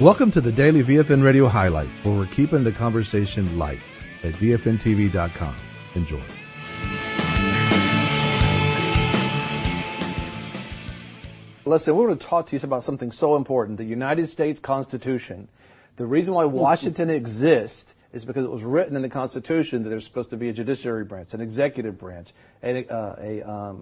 Welcome to the Daily VFN Radio Highlights, where we're keeping the conversation light at VFNTV.com. Enjoy. Listen, we're going to talk to you about something so important, the United States Constitution. The reason why Washington exists is because it was written in the Constitution that there's supposed to be a judiciary branch, an executive branch, a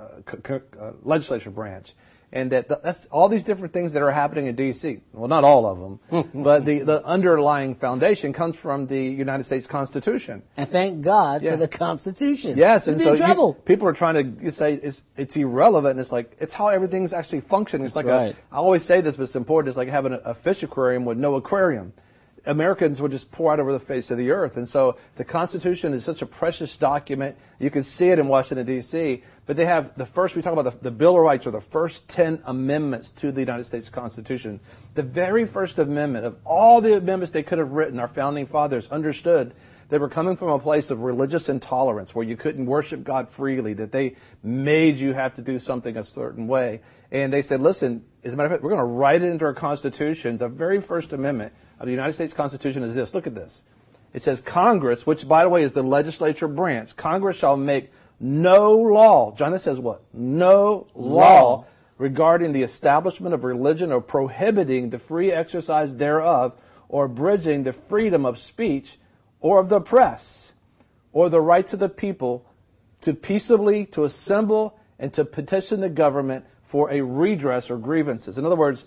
legislature branch, and that's all these different things that are happening in D.C. Well, not all of them, but the underlying foundation comes from the United States Constitution. And thank God for the Constitution. Yes, and so people are trying to say it's irrelevant. It's like it's how everything's actually functioning. It's I always say this, but it's important. It's like having a fish aquarium with no aquarium. Americans would just pour out over the face of the earth. And so the Constitution is such a precious document. You can see it in Washington, D.C., but they have we talk about the Bill of Rights, or the first 10 amendments to the United States Constitution. The very first amendment of all the amendments they could have written, our founding fathers understood they were coming from a place of religious intolerance where you couldn't worship God freely, that they made you have to do something a certain way. And they said, listen, as a matter of fact, we're going to write it into our Constitution. The very first amendment of the United States Constitution is this. Look at this. It says, Congress, which, by the way, is the legislature branch, Congress shall make no law. John, this says what? No law regarding the establishment of religion or prohibiting the free exercise thereof or abridging the freedom of speech or of the press or the rights of the people to peaceably to assemble and to petition the government for a redress or grievances. In other words,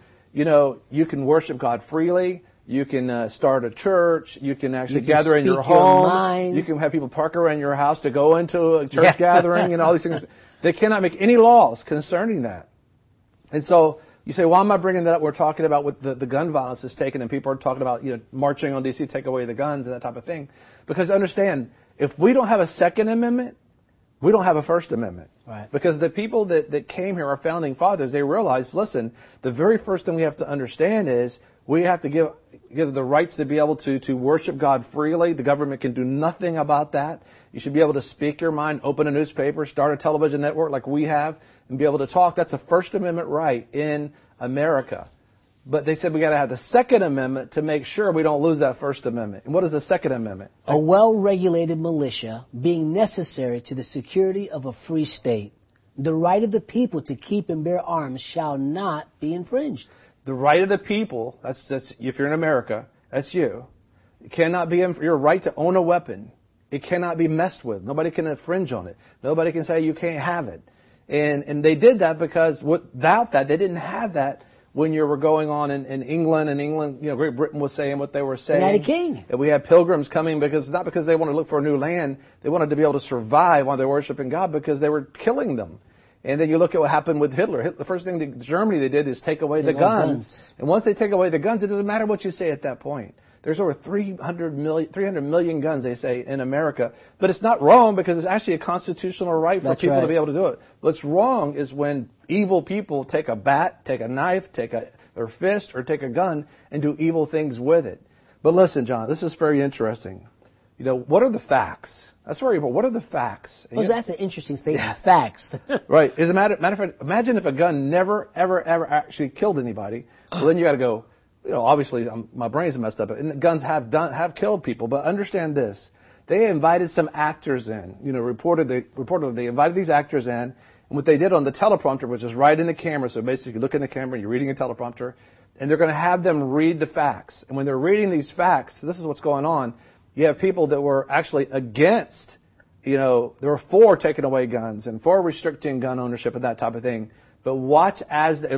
you can worship God freely. You can start a church. You can actually gather in your home. You can have people park around your house to go into a church gathering and all these things. They cannot make any laws concerning that. And so you say, why am I bringing that up? We're talking about what the gun violence is taken, and people are talking about marching on D.C., take away the guns and that type of thing. Because understand, if we don't have a Second Amendment, we don't have a First Amendment. Right. Because the people that came here, our founding fathers, they realized, listen, the very first thing we have to understand is we have to give the rights to be able to worship God freely. The government can do nothing about that. You should be able to speak your mind, open a newspaper, start a television network like we have, and be able to talk. That's a First Amendment right in America. But they said we got to have the Second Amendment to make sure we don't lose that First Amendment. And what is the Second Amendment? A well-regulated militia being necessary to the security of a free state. The right of the people to keep and bear arms shall not be infringed. The right of the people, that's if you're in America, that's you. It cannot be your right to own a weapon. It cannot be messed with. Nobody can infringe on it. Nobody can say you can't have it. And they did that because without that, they didn't have that when you were going on in England. And England, Great Britain was saying what they were saying. United King. And we had pilgrims coming not because they wanted to look for a new land. They wanted to be able to survive while they're worshiping God because they were killing them. And then you look at what happened with Hitler. The first thing that Germany they did is take away the guns. And once they take away the guns, it doesn't matter what you say at that point. There's over 300 million guns, they say, in America. But it's not wrong because it's actually a constitutional right for people to be able to do it. What's wrong is when evil people take a bat, take a knife, take their fist, or take a gun and do evil things with it. But listen, John, this is very interesting. What are the facts? That's very important. What are the facts? Well, that's an interesting statement. Facts. Right. As a matter of fact, imagine if a gun never, ever, ever actually killed anybody. Well, then you got to go, obviously my brain's messed up. And guns have killed people. But understand this. They invited some actors in. Reportedly they invited these actors in. And what they did on the teleprompter, which is right in the camera. So basically you look in the camera, you're reading a teleprompter. And they're going to have them read the facts. And when they're reading these facts, this is what's going on. You have people that were actually against, there were for taking away guns and for restricting gun ownership and that type of thing. But watch as they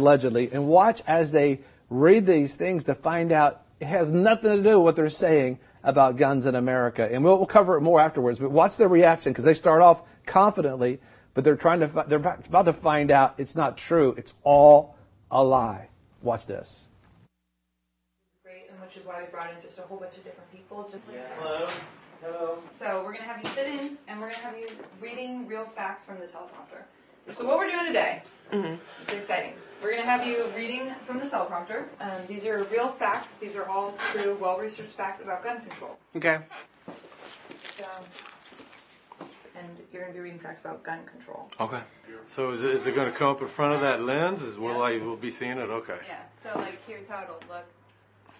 read these things to find out it has nothing to do with what they're saying about guns in America. And we'll cover it more afterwards. But watch their reaction because they start off confidently, but they're about to find out it's not true. It's all a lie. Watch this. Which is why we brought in just a whole bunch of different people. Hello. So we're going to have you sit in, and we're going to have you reading real facts from the teleprompter. So what we're doing today, It's exciting. We're going to have you reading from the teleprompter. These are real facts. These are all true, well-researched facts about gun control. Okay. So, and you're going to be reading facts about gun control. Okay. So is it going to come up in front of that lens? Will I be seeing it? Okay. Yeah. So here's how it'll look.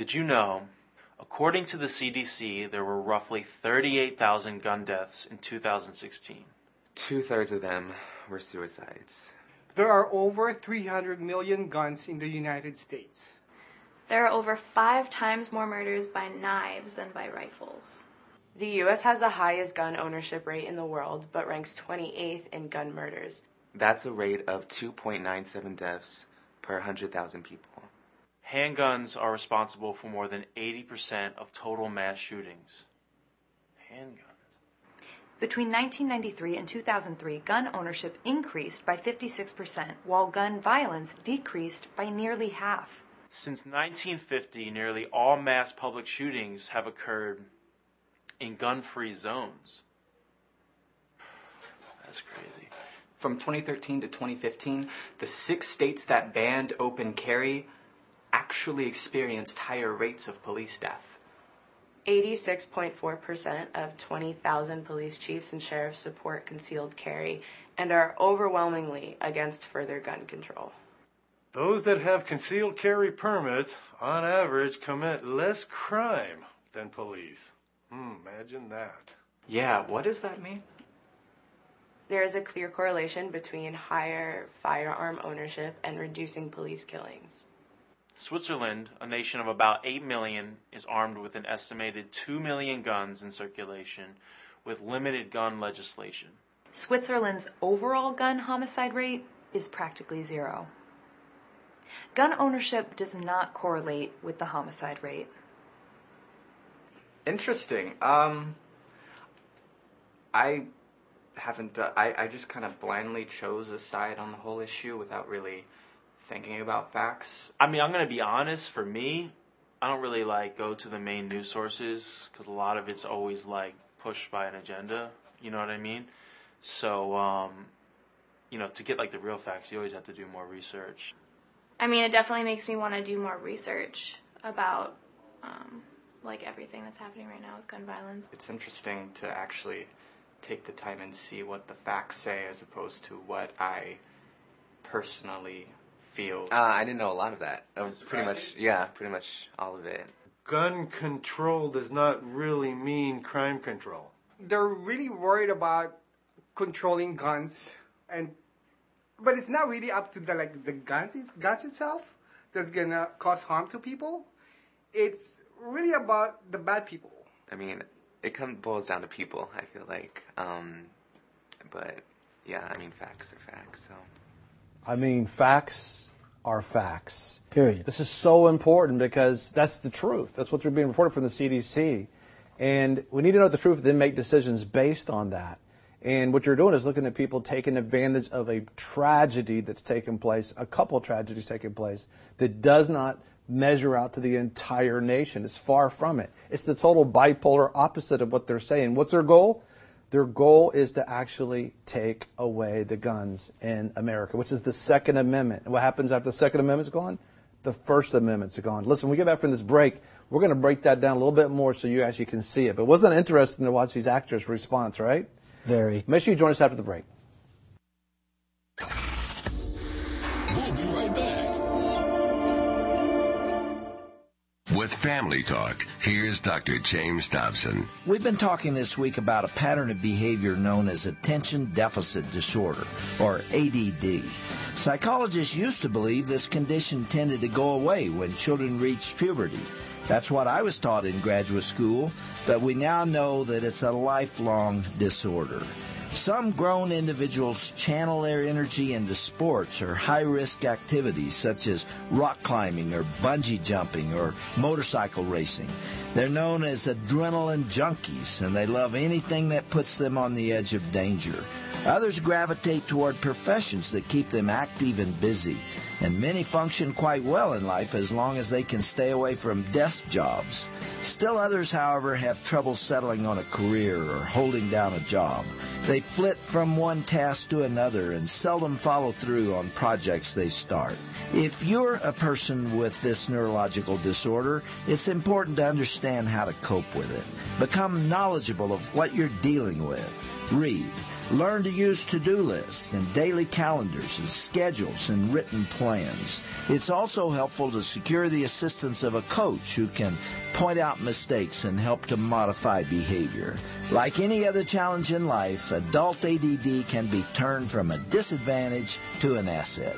Did you know, according to the CDC, there were roughly 38,000 gun deaths in 2016? 2/3 of them were suicides. There are over 300 million guns in the United States. There are over 5 times more murders by knives than by rifles. The U.S. has the highest gun ownership rate in the world, but ranks 28th in gun murders. That's a rate of 2.97 deaths per 100,000 people. Handguns are responsible for more than 80% of total mass shootings. Handguns. Between 1993 and 2003, gun ownership increased by 56%, while gun violence decreased by nearly half. Since 1950, nearly all mass public shootings have occurred in gun-free zones. That's crazy. From 2013 to 2015, the 6 states that banned open carry actually experienced higher rates of police death. 86.4% of 20,000 police chiefs and sheriffs support concealed carry and are overwhelmingly against further gun control. Those that have concealed carry permits, on average, commit less crime than police. Imagine that. Yeah, what does that mean? There is a clear correlation between higher firearm ownership and reducing police killings. Switzerland, a nation of about 8 million, is armed with an estimated 2 million guns in circulation with limited gun legislation. Switzerland's overall gun homicide rate is practically zero. Gun ownership does not correlate with the homicide rate. Interesting. I just kind of blindly chose a side on the whole issue without really thinking about facts. I mean, I'm going to be honest, for me, I don't really go to the main news sources because a lot of it's always pushed by an agenda, you know what I mean? So, to get the real facts, you always have to do more research. I mean, it definitely makes me want to do more research about everything that's happening right now with gun violence. It's interesting to actually take the time and see what the facts say as opposed to what I personally feel. I didn't know a lot of that. Pretty much all of it. Gun control does not really mean crime control. They're really worried about controlling guns, but it's not really up to the guns itself that's gonna cause harm to people. It's really about the bad people. I mean, it boils down to people, I feel like. But yeah, I mean, facts are facts. So. I mean, facts are facts. Period. This is so important because that's the truth. That's what's being reported from the CDC. And we need to know the truth and then make decisions based on that. And what you're doing is looking at people taking advantage of a tragedy that's taken place, a couple of tragedies taking place, that does not measure out to the entire nation. It's far from it. It's the total bipolar opposite of what they're saying. What's their goal? Their goal is to actually take away the guns in America, which is the Second Amendment. And what happens after the Second Amendment's gone? The First Amendment's gone. Listen, when we get back from this break, we're going to break that down a little bit more so you actually can see it. But wasn't it interesting to watch these actors' response, right? Very. Make sure you join us after the break. We'll be right back. With Family Talk, here's Dr. James Dobson. We've been talking this week about a pattern of behavior known as attention deficit disorder, or ADD. Psychologists used to believe this condition tended to go away when children reached puberty. That's what I was taught in graduate school, but we now know that it's a lifelong disorder. Some grown individuals channel their energy into sports or high-risk activities such as rock climbing or bungee jumping or motorcycle racing. They're known as adrenaline junkies, and they love anything that puts them on the edge of danger. Others gravitate toward professions that keep them active and busy, and many function quite well in life as long as they can stay away from desk jobs. Still others, however, have trouble settling on a career or holding down a job. They flit from one task to another and seldom follow through on projects they start. If you're a person with this neurological disorder, it's important to understand how to cope with it. Become knowledgeable of what you're dealing with. Read. Learn to use to-do lists and daily calendars as schedules and written plans. It's also helpful to secure the assistance of a coach who can point out mistakes and help to modify behavior. Like any other challenge in life, adult ADD can be turned from a disadvantage to an asset.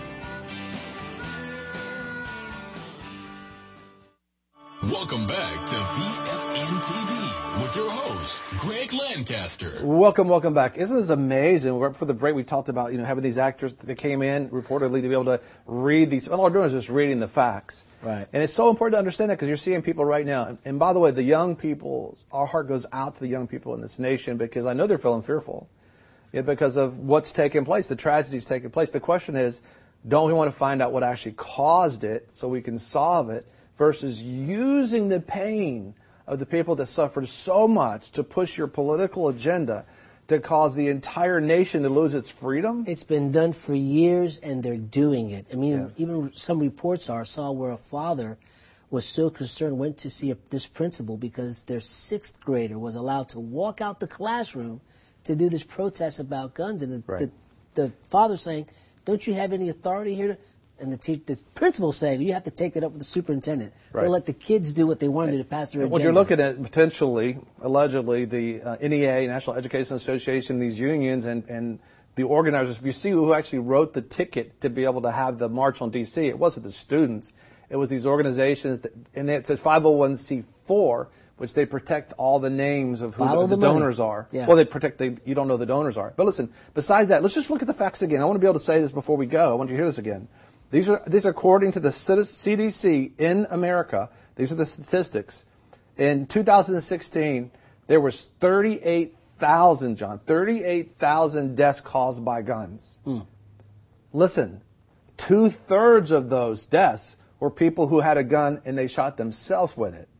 Welcome back to VFN TV with your host, Greg Lancaster. Welcome back. Isn't this amazing? Right before the break, we talked about, having these actors that came in reportedly to be able to read these. All they're doing is just reading the facts. Right. And it's so important to understand that because you're seeing people right now. And by the way, the young people, our heart goes out to the young people in this nation because I know they're feeling fearful because of what's taking place, the tragedies taking place. The question is, don't we want to find out what actually caused it so we can solve it? Versus using the pain of the people that suffered so much to push your political agenda to cause the entire nation to lose its freedom? It's been done for years, and they're doing it. I mean, even some reports I saw where a father was so concerned, went to see this principal because their 6th grader was allowed to walk out the classroom to do this protest about guns. And the father saying, don't you have any authority here? And the principal saying, you have to take that up with the superintendent. Right. They'll let the kids do what they want to do to pass their agenda. What you're looking at, potentially, allegedly, the NEA, National Education Association, these unions, and the organizers, if you see who actually wrote the ticket to be able to have the march on D.C., it wasn't the students. It was these organizations, and it says 501c4, which they protect all the names of who the donors are. Yeah. Well, they protect, you don't know who the donors are. But listen, besides that, let's just look at the facts again. I want to be able to say this before we go. I want you to hear this again. These are according to the CDC in America. These are the statistics. In 2016, there was 38,000 deaths caused by guns. Listen, 2/3 of those deaths were people who had a gun and they shot themselves with it.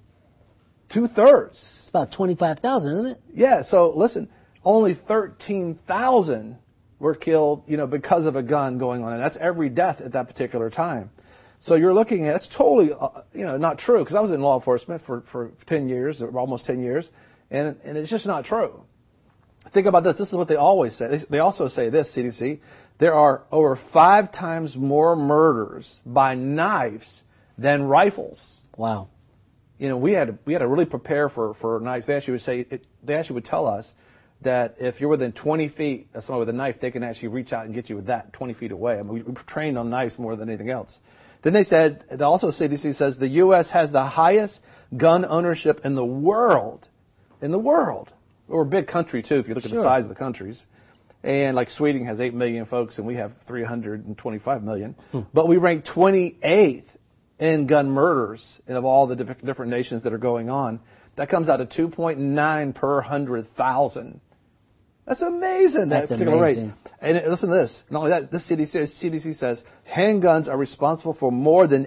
2/3. It's about 25,000, isn't it? Yeah, so listen, only 13,000 were killed, because of a gun going on. And that's every death at that particular time. So you're looking at, it's totally, not true. Because I was in law enforcement for 10 years, or almost 10 years. And it's just not true. Think about this. This is what they always say. They also say this, CDC. There are over 5 times more murders by knives than rifles. Wow. We had to really prepare for knives. They actually would tell us that if you're within 20 feet of someone with a knife, they can actually reach out and get you with that 20 feet away. I mean, we trained on knives more than anything else. Then they said, also CDC says the U.S. has the highest gun ownership in the world. In the world. We're a big country, too, if you look at the size of the countries. And like Sweden has 8 million folks, and we have 325 million. But we rank 28th in gun murders and of all the different nations that are going on. That comes out to 2.9 per 100,000. That's amazing. That's amazing. Rate. And listen to this. Not only that, this CDC says handguns are responsible for more than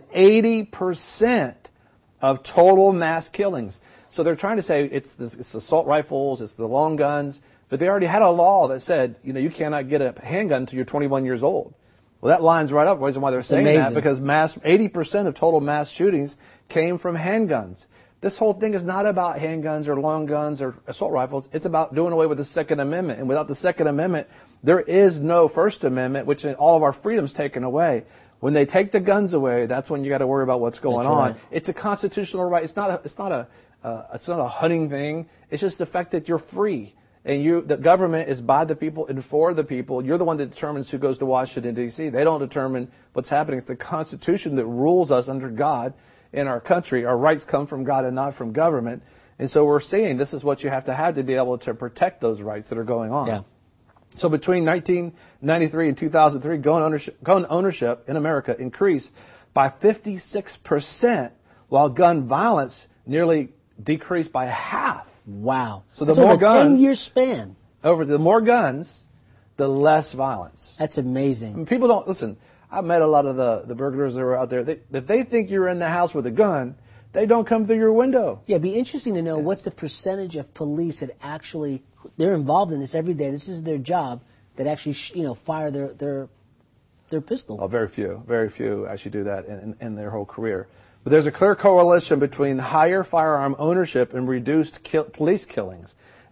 80% of total mass killings. So they're trying to say it's assault rifles, it's the long guns, but they already had a law that said, you cannot get a handgun until you're 21 years old. Well, that lines right up with why they're saying that, because 80% of total mass shootings came from handguns. This whole thing is not about handguns or long guns or assault rifles. It's about doing away with the Second Amendment. And without the Second Amendment, there is no First Amendment, which all of our freedom's taken away. When they take the guns away, that's when you got to worry about what's going on. Right. It's a constitutional right. It's not a hunting thing. It's just the fact that you're free. And the government is by the people and for the people. You're the one that determines who goes to Washington, D.C. They don't determine what's happening. It's the Constitution that rules us under God. In our country, our rights come from God and not from government. And so we're seeing this is what you have to be able to protect those rights that are going on. Yeah. So between 1993 and 2003, gun ownership in America increased by 56%, while gun violence nearly decreased by half. Wow. So the more guns, 10-year span. The more guns, the less violence. That's amazing. I mean, people don't listen. I've met a lot of the burglars that are out there. If they think you're in the house with a gun, they don't come through your window. Yeah, it'd be interesting to know what's the percentage of police that actually, they're involved in this every day. This is their job, that actually, fire their pistol. Oh, very few actually do that in their whole career. But there's a clear correlation between higher firearm ownership and reduced police killings.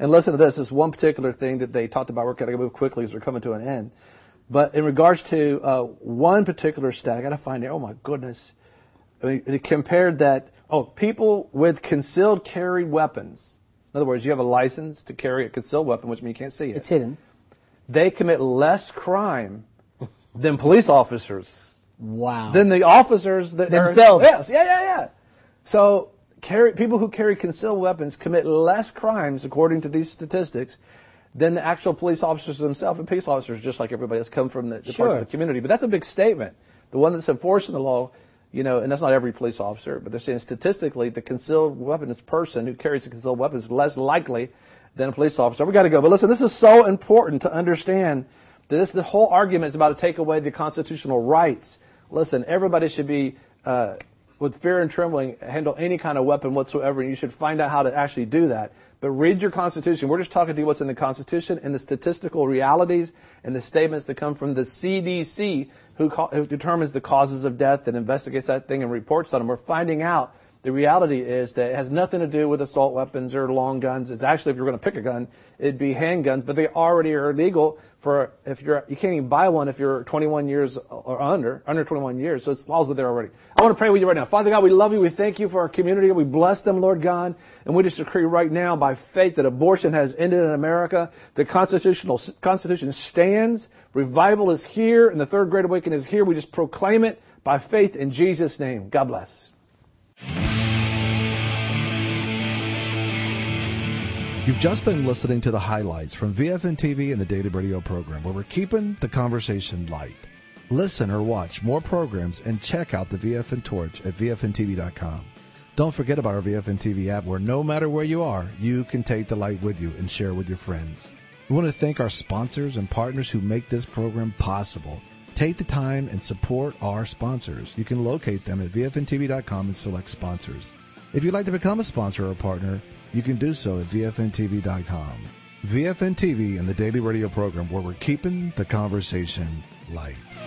And listen to this. This one particular thing that they talked about. We're going to move quickly as we're coming to an end. But in regards to one particular stat, I got to find it. Oh, my goodness. I mean, they compared that, people with concealed carry weapons. In other words, you have a license to carry a concealed weapon, which means you can't see it. It's hidden. They commit less crime than police officers. Wow. Than the officers that themselves. Yes, yeah. So people who carry concealed weapons commit less crimes, according to these statistics, than the actual police officers themselves. And police officers, just like everybody else, come from the parts of the community. But that's a big statement. The one that's enforcing the law, and that's not every police officer, but they're saying statistically the concealed weapons person who carries a concealed weapon is less likely than a police officer. We got to go. But listen, this is so important to understand that the whole argument is about to take away the constitutional rights. Listen, everybody should be, with fear and trembling, handle any kind of weapon whatsoever, and you should find out how to actually do that. But read your Constitution. We're just talking to you what's in the Constitution and the statistical realities and the statements that come from the CDC, who determines the causes of death and investigates that thing and reports on them. We're finding out the reality is that it has nothing to do with assault weapons or long guns. It's actually, if you're going to pick a gun, it'd be handguns, but they already are illegal you can't even buy one if you're 21 years or under 21 years. So it's laws that there already. I want to pray with you right now. Father God, we love you. We thank you for our community. We bless them, Lord God. And we just decree right now by faith that abortion has ended in America. The Constitution stands. Revival is here. And the third great awakening is here. We just proclaim it by faith in Jesus' name. God bless. You've just been listening to the highlights from VFN TV and the Daily Radio program, where we're keeping the conversation light. Listen or watch more programs and check out the VFN Torch at VFNTV.com. Don't forget about our VFN TV app, where no matter where you are, you can take the light with you and share with your friends. We want to thank our sponsors and partners who make this program possible. Take the time and support our sponsors. You can locate them at VFNTV.com and select sponsors. If you'd like to become a sponsor or a partner, you can do so at VFNTV.com. VFN TV and the Daily Radio program, where we're keeping the conversation light.